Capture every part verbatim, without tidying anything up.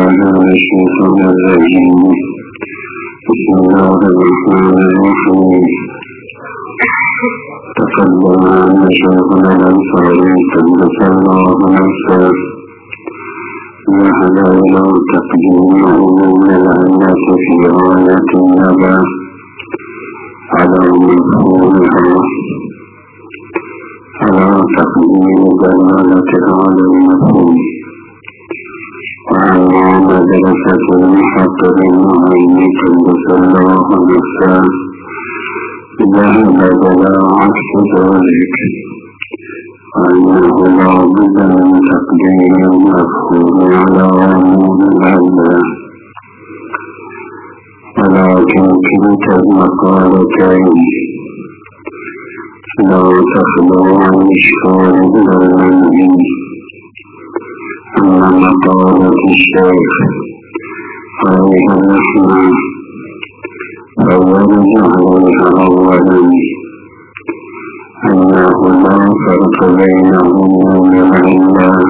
بالله من الشيطان الرجيم. بسم الله الرحمن الرحيم. تقدم أن شيخنا الأنصاري قدس الله نفسه ذهب إلى تقديم عموم الآيات في آية النبأ على مفهومها على تقديم دلالة على المفهوم، وعلى مدرسة المحقق المعين قدس الله نفسه ذهب إلى عكس ذلك، وأنه لا بد من تقديم المفهوم على عموم الآيات، ولكن كلتا المقالتين لا تخلو عن إشكال بالمنهي. أما مقالة الشيخ عليه الرحمة فورد عليها أولا أنه لا فرق بين عموم العلة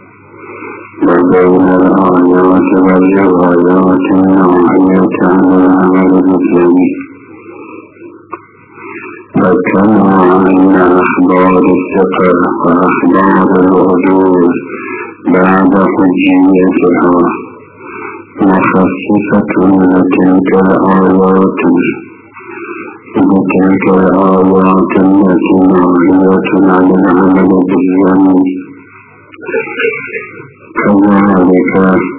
وبين الآيات والروايات الناهية عن العمل بالجميع، فكما أن أخبار الثقة وأخبار العدول بعد حجيتها مخصصة لتلك الآيات لتلك الآيات التي ناهية عن العمل بالجميع، كذلك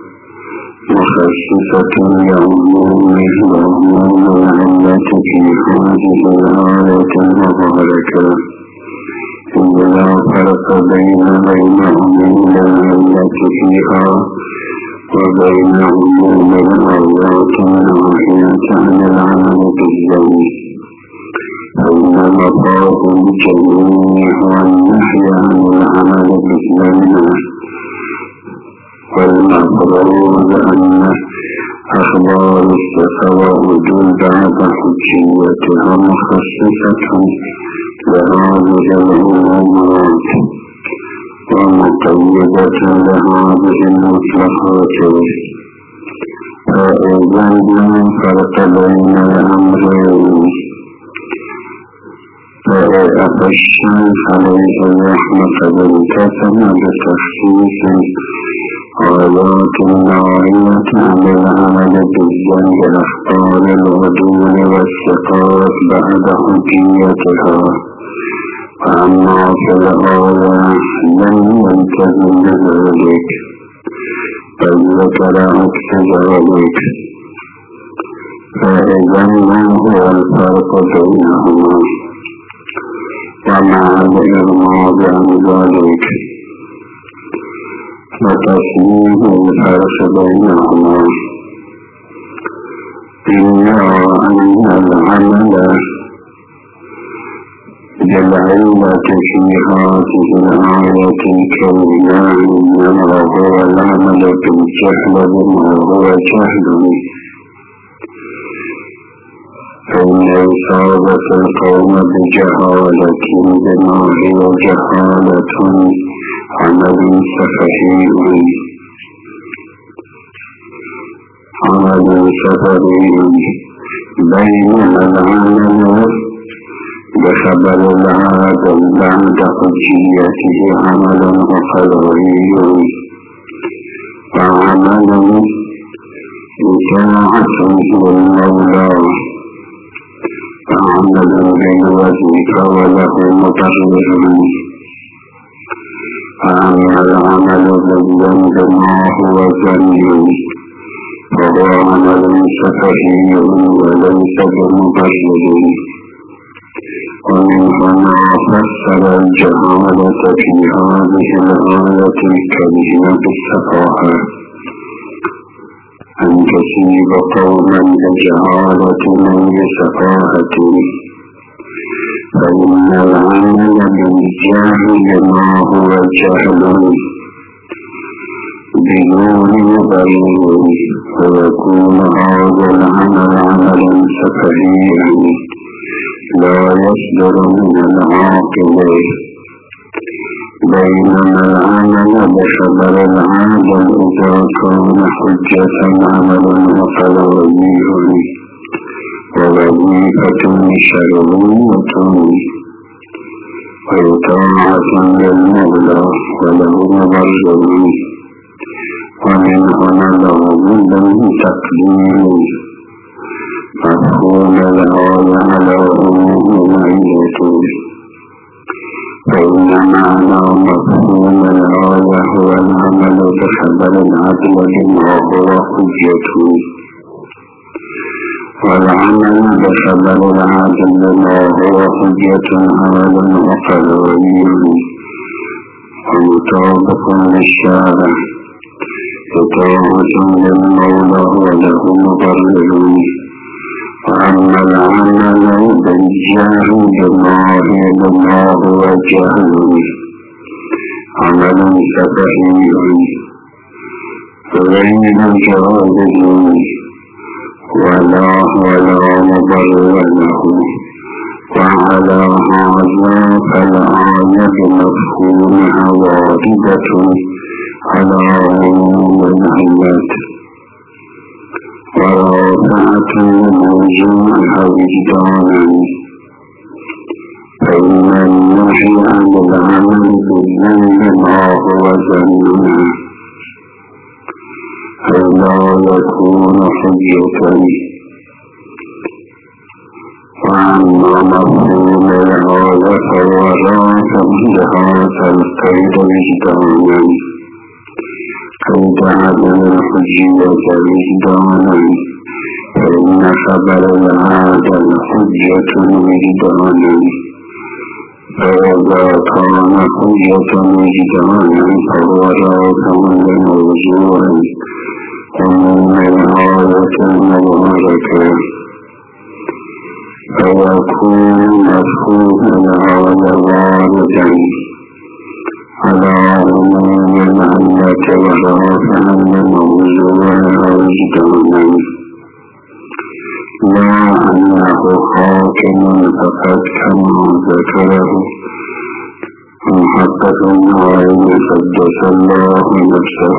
مخصصة لعموم وعموم العلة في هذه الآية المباركة، إذ لا فرق بين بين عموم العلة فيها وبين عموم الآيات الناهية عن العمل بالجميع، فإن مفاد الجميع والنهي عن العمل بالجميع، والمفروض أن أخبار الثقة وعدول بعد حجيتها مخصصة لهذه الأمورات ومقيدة لهذه المطلقات، فإذا لا فرق بين الأمرين فالشيخ عليه الرحمة قد التزم بتخصيص آيات الناهية عن العمل بالجميع أخبار العدول والثقات بعد حجيتها، وأما في الآية لم يلتزم بذلك بل ذكر عكس ذلك، فإذا ما هو الفرق بينهما ومع الإغماض عن ذلك وتصميم الفرق بينهما إلا أن العمل بالعلة في هذه الآية الكونية إنما هو العمل بالجهل بما هو جهل، فإن إصابة القوم بجهالة بما هي جهالة عمل سفهي عمل سفهي بين العمل بخبر العادة بعد حجيته عمل أخروي وعمل إطاعة للمولى وعمل بالوظيفة وله مبرر، وأما العمل بالذنب ما هو ذنب فهو عمل سفهي وليس بمبرر، ومن هنا فسر الجهالة في هذه الآية الكريمة بالسفاهة، أن تصيب قوما بجهالة من بسفاهة، فإن العمل بالجهل ما هو جهل بدون مبرر، فيكون هذا العمل عملا سفهيا لا يصدر من العاقل بينما العمل بخبر العادل إذا كان حجة عمل وقد وظيفة ووظيفة شرعية وطاعة للمولى وله مبرر ومن هنا لابد من تقديم مفهوم الآية على أمه معيته فإن معنى مفهوم الآية هو العمل بخبر العدل بما هو حجته والعمل بخبر العدل بما هو حجة عمل وقدري ومطابق للشارع وطاعة للمولى وله مبرر وأما العمل بالجهل بالله بما هو جهل عمل سفهي غير جاهل ولا ولا مبرر له وعلى هذا فالآية بمفهومها واردة على عموم الآيات ورافعة موجودها وجدانا فإن النهي عن العمل بالذنب ما هو ذنبنا فلا يكون حجة وأما مفهوم الآية فهو رافع لهذا القيد وجدانا قيد عدم الحجية وجدانا فإن خبر العادل حجة وجدانا فإذا كان حجة وجدانا فهو رافع لموضوع ومن الآية المباركة فيكون مفهوم الآية واردا على عموم الآية ورافعا لموضوعها وجدانا لا أنه حاكم فقط كما ذكره محقق النووي قدس الله نفسه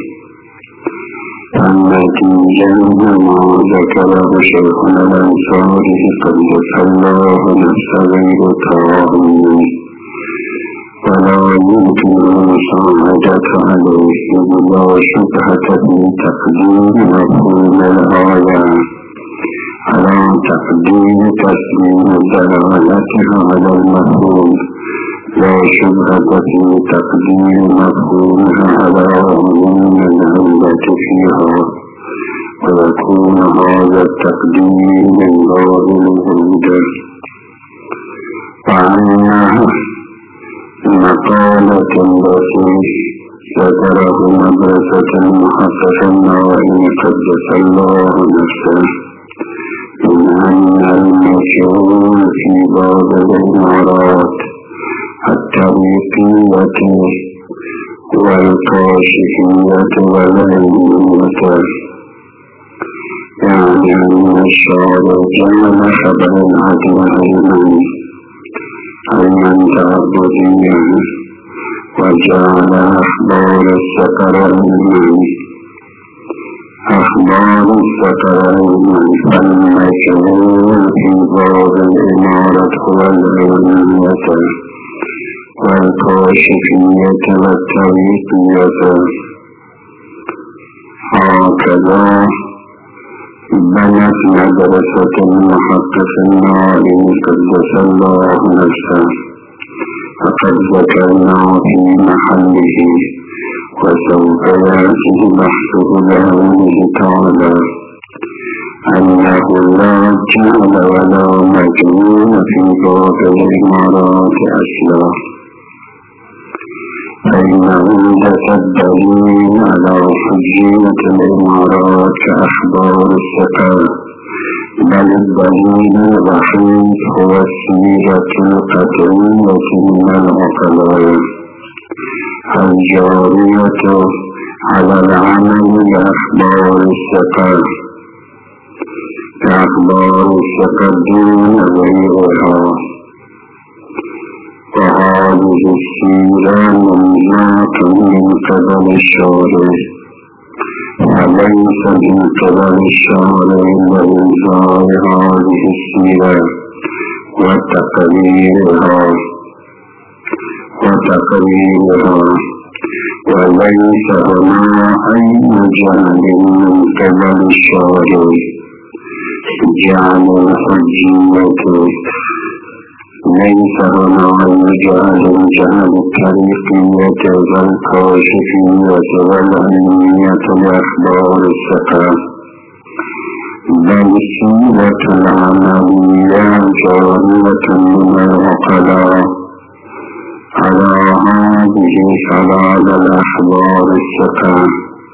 النتيجة ما ذكره شيخنا الأنصاري قدس الله نفسه غير تراهن ولا يمكن المساعدة عليه ولا شبهة في تقديم مفهوم الآية على تقديم تسليم دلالتها على المفهوم لا شبهة في تقديم مفهومها على عموم العلة فيها ويكون هذا التقديم من باب الوجود وعنها مقالة التي ذكره مدرسة المحقق النووي قدس الله نفسه من أن المشهور في باب الإمارات التوقيفية والكاشفية والعلمية يعني أن الشارع جعل خبر العدل علما علما تعبديا وجعل أخبار السفر علما أخبار السفر علما فالمشهور في باب الإمارة هو العلمية والكاشفية والتوقيفية هكذا بنت مدرسة المحقق النووي قدس الله نفسه فقد ذكرنا في محله وسوف يأتي بحثه بعلمه تعالى أنه لا جعل ولا مجنون في باب الإمارات أصلا فإنه لك الدليل على حجية الإمارات كأخبار الثقة بل الدليل الوحيد هو السيرة القطعية من العقلاء الجارية على العمل بأخبار الثقة كأخبار الثقة دون غيرها وهذه السيرة ممنوعة من قبل الشارع، وليس من قبل الشارع لإلغاء هذه السيرة وتقريرها وتقريرها وليس هنا أي جهل من قبل الشارع. جعل الحجية ليس هنا أي جهل جهل الطريقية والكاشفية والعلمية لأخبار الثقة، بل سيرة العملية جارية من العقلاء على هذه خلال الأخبار الثقة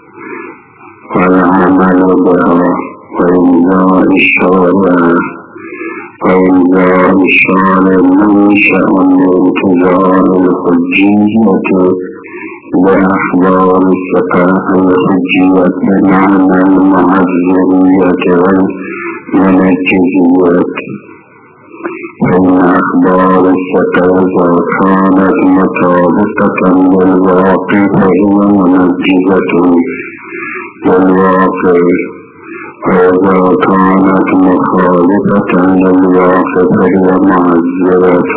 والعمل بها وإنزال الشارع وإنزال الشارع منشأ لانتظار الحجية لأخبار الثقة الحجية بمعنى المعذرية والمنجزية. فإن أخبار الثقة إذا كانت مطابقة للواقع فهي منجزة للواقع، وإذا كانت مخالفة للواقع فهي معذرة.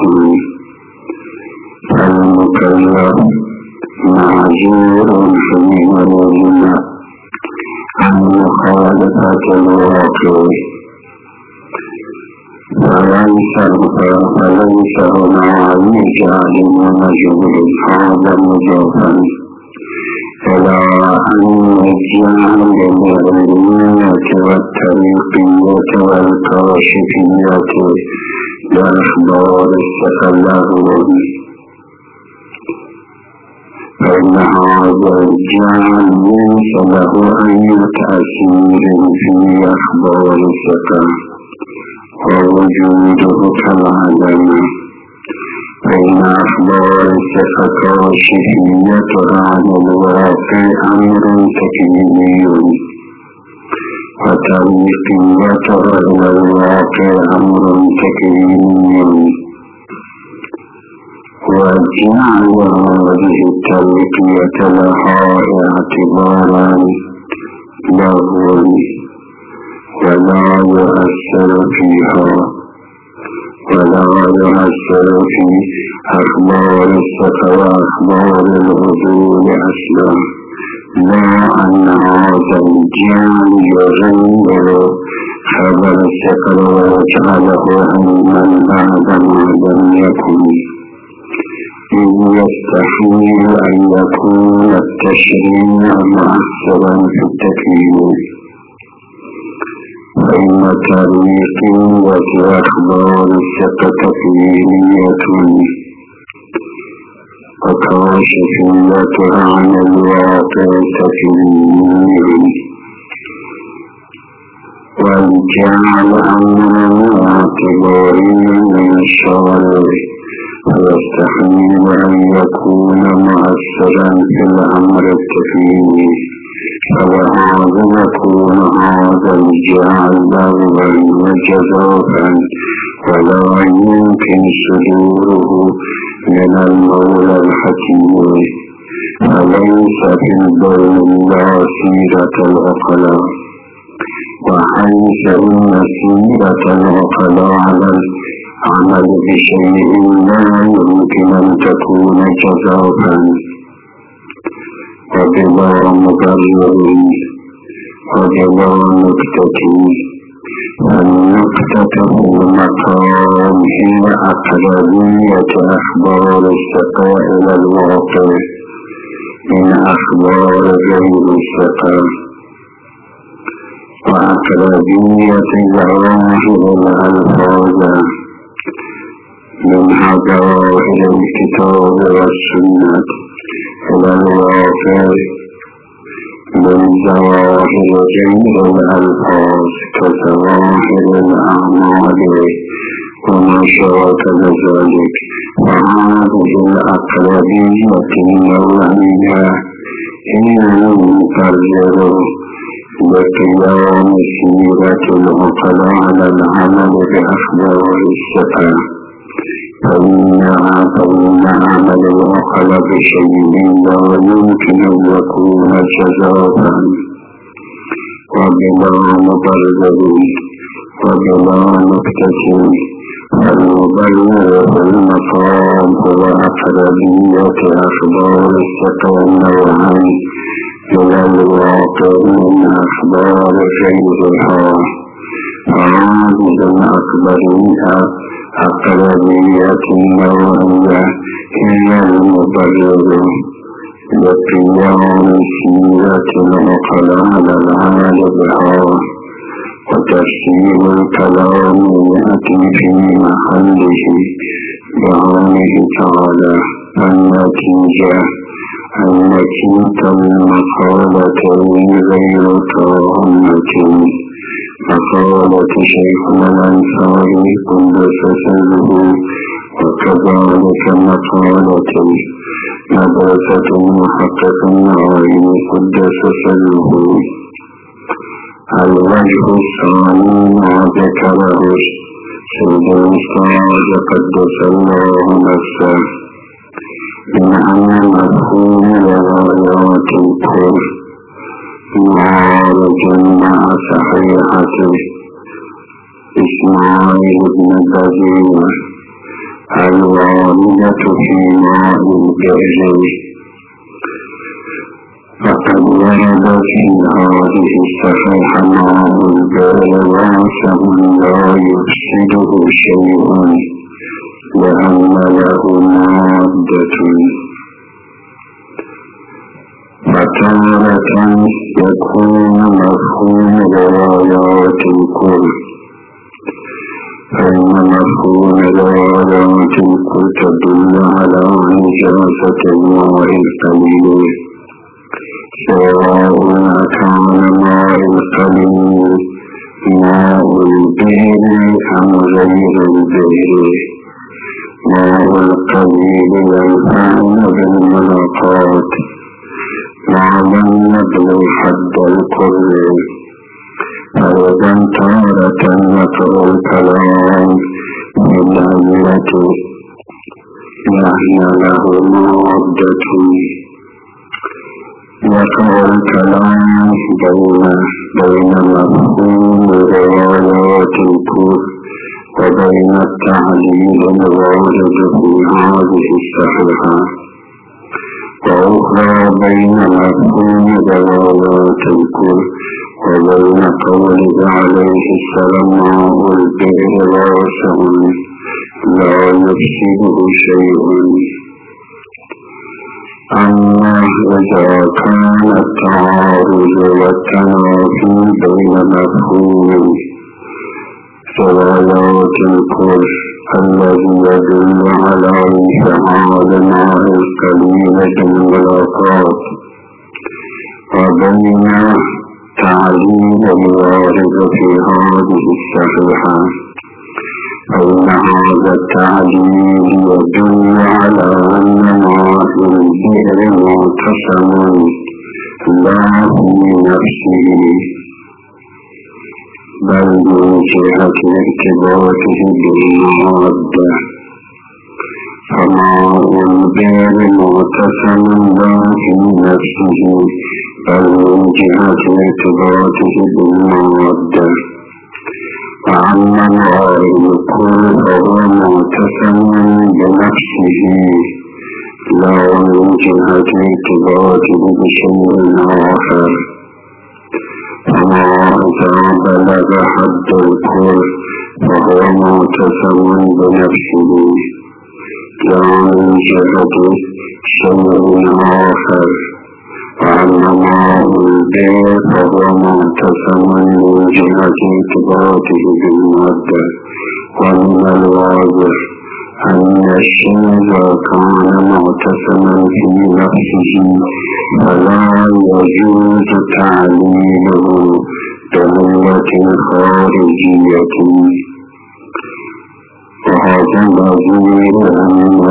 فالمكلف معذور حينئذ عن مخالفة الواقع، فليس فليس هنا أي جهل ومجهول، هذا مضافا إلى أن الجهل بالعلمية والطريقية والكاشفية لأخبار الثقة، فإن هذا الجهل ليس له أي تأثير في أخبار الثقة ووجوده كالعدم. فإن أخبار الثقة كاشفية عن الواقع أمر تكويني، وطريقيتها إلى الواقع أمر تكويني، وجعل هذه الترقية لها اعتبارا له ولا يؤثر فيها ولا يؤثر في أخبار الثقة وأخبار العدول أصلا، لا أن هذا الجهل يغير خبر الثقة ويجعله علما بعد ما لم يكن، إذ يستحيل أن يكون التشريع مؤثرا في التكوين. فإن طريقية أخبار الثقة تكوينية وكاشفيتها عن الواقع تكويني، والجعل أمر اعتباري من الشارع ويستحيل أن يكون مؤثرا في الأمر التكويني، فلهذا يكون هذا الجعل لغوا وجزافا ولا يمكن صدوره من المولى الحكيم. فليس في البول لا سيرة العقلاء، وحيث إن سيرة العقلاء على العمل بشيء لا يمكن أن تكون جزافا وبلا مبرر وبلا نكتة. النكتة في المقام هي أقربية أخبار الثقة إلى الواقع من أخبار غير الثقة، وأقربية ظواهر الألفاظ من ظواهر الكتاب والسنة إلى الواقع من ظواهر غير الألفاظ كظواهر الأعمال وما شابه ذلك. وهذه الأقربية النوعية هي المقرر لقيام سيرة العقلاء على العمل بأخبار الثقة، فإنها فإن عمل العقل بشيء لا يمكن أن يكون جزافا وبلا مبرر وبلا مكتسب. فالمبرر في المقام هو أقربية أخبار الثقة النوعين إلى الواقع من أخبار غيرها. فهذه الأقربية أقربية النوعية هي المبرر لقيام سيرة العقل على العمل بها، وتفسير الكلام يأتي في محله بعونه تعالى. النتيجة التي المقالتين غير تامة. مقالة شيخنا الأنصاري قدس سره، وكذلك مقالة مدرسة المحقق النووي قدس سره. الوجه الثاني ما ذكره سيد الأستاذ قدس الله نفسه من أن مفهوم روايات الكل معارض مع صحيحة إسماعيل بن بزير الواردة في ماء البئر. فقد ورد في هذه الصحيحة ماء البئر واسع لا يفسده شيء لأن له مادة. فتارة يكون مفهوم روايات الكل، فإن مفهوم روايات الكل تدل على نجاسة الماء القليل، سواء كان ماء القليل ماء البئر أم غير البئر. ماء القليل ينفعنا بالملاقات ما لم يبلغ حد الكل. فإذا تارة يقع الكلام بالعلة لأن له مادة. يقع الكلام بين بين مفهوم روايات الكل وبين التعليل الوارد في هذه الصحيحة، وأخرى بين مفهوم روايات الكل وبين قوله عليه السلام ماء البئر واسع لا يفسده شيء. أما إذا كان التعارض والتنافي بين مفهوم روايات الكل الذي يدل على انفعال الماء القليل بالملاقات وبين تعليل الوارد في هذه الصحيحة، فإن هذا التعليل يدل على أن ماء البئر معتصم لا في نفسه بل من جهة ارتباطه بالمادة. فماء البئر معتصم لا في نفسه بل من جهة ارتباطه بالمادة. وأما ماء الكل فهو معتصم بنفسه لا من جهة ارتباطه بشيء آخر. فما إذا بلغ حد الكل فهو معتصم بنفسه لا من جهة شيء آخر. وأما ماء البئر فهو معتصم من جهة ارتباطه بالمادة. ومن الواضح أن الشيء إذا كان معتصما في نفسه فلا يجوز تعليله بعلة خارجية. وهذا نظير أن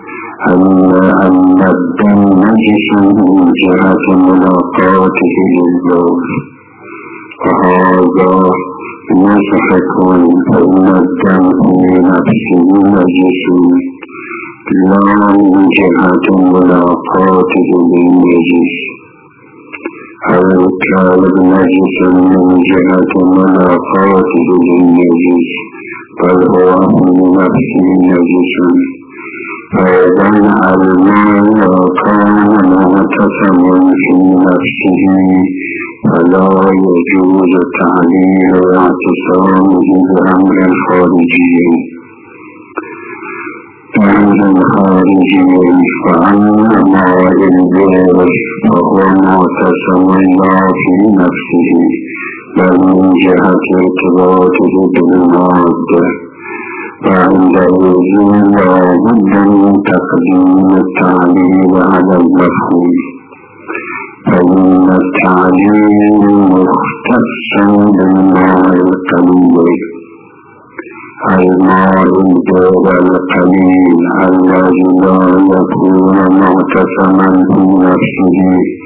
أن الدم نجس من جهة ملاقاته للبول، وهذا مصحكم فإن الدم في نفسه نجس لا من جهة ملاقاته بالنجس أو كان النجس من جهة ملاقاته بالنجس بل هو من نفسه نجس فإذا الماء كان مغتسما في نفسه فلا يجوز تعليل واعتصامه بأمر خارجي أمر خارجي فأما ماء البئر فهو معتصم لا في نفسه بل من جهة ارتباطه بالمادة فعنده لا بد من تقديم التعليل على المفهوم فإن التعليل مختص بالماء القليل الماء البئر القليل الذي لا يكون معتصما في نفسه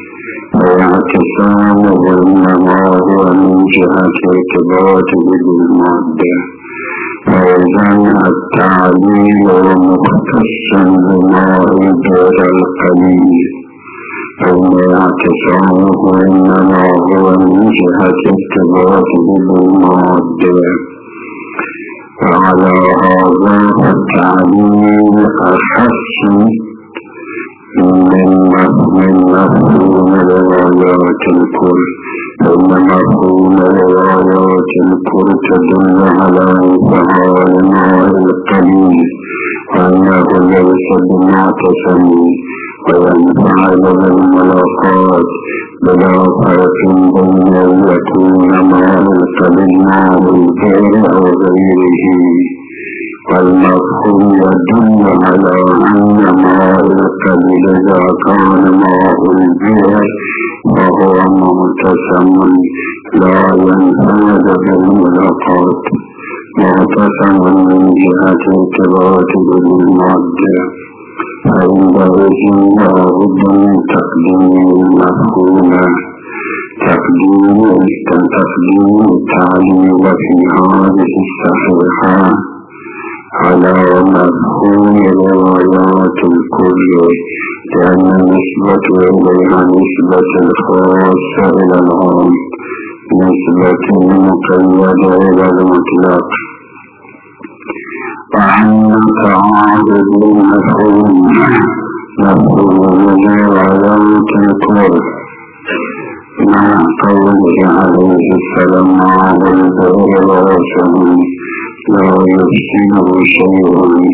واعتصامه إنما هو من جهة ارتباطه بالمادة فإذا التعليل مختص بماء البئر القليل فإن اعتصامه إنما هو من جهة ارتباطه بالمادة وعلى هذا التعليل أخص من مفهوم روايات الكل فإن مفهوم روايات الكل تدل على انتهاء الماء القليل وأنه ليس بمعتصم وينفعل بالملاقات بلا فرق بين أن يكون ماء القليل ماء البئر أو غيره والمفهوم يدل على أن ماء القليل إذا كان ماء البئر فهو معتصم لا ينفعل بالملاقات معتصم من جهة ارتباطه بالمادة فعندئذ لا بد من تقديم المفهوم تقديم تقديم التعليل في هذه الصحيحة على مفهوم روايات الكل لأن النسبة إليها نسبة الخاصة إلى العام نسبة مقيدة إلى المطلق وأن تعارض المفهوم مفهوم روايات الكل مع قوله عليه السلام ماء البئر واسع لا يفسده شيء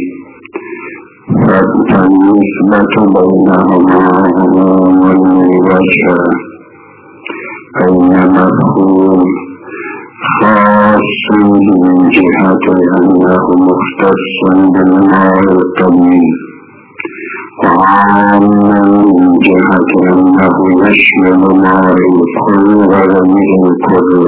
فالنسبة بينهما عموم وجه أين مفهوم خاص من جهة أنه مختص بالماء القليل وعام من جهة أنه يشمل ماء الكل وغير الكل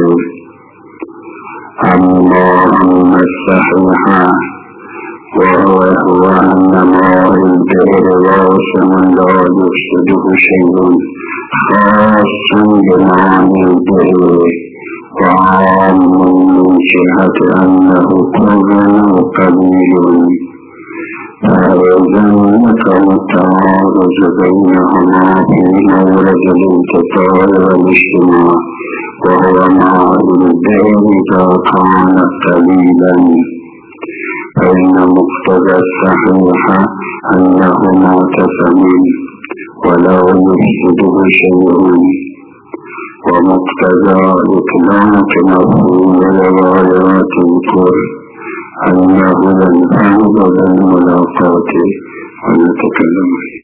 أما أن الصحيح وهو هو أن ماء البئر واسع لا يفسده شيء خاص بماء البئر وعام من جهة أنه كل قليل فإذا ذكر التعارض بينهما في مورد الانتقال والاجتماع وهو ماء البئر إذا كان قليلا فإن مقتضى الصحيح أنه معتصم ولا يفسده شيء ومقتضى إطلاق مفهوم روايات الكل أنه ينفعل بالملاقات ونتكلم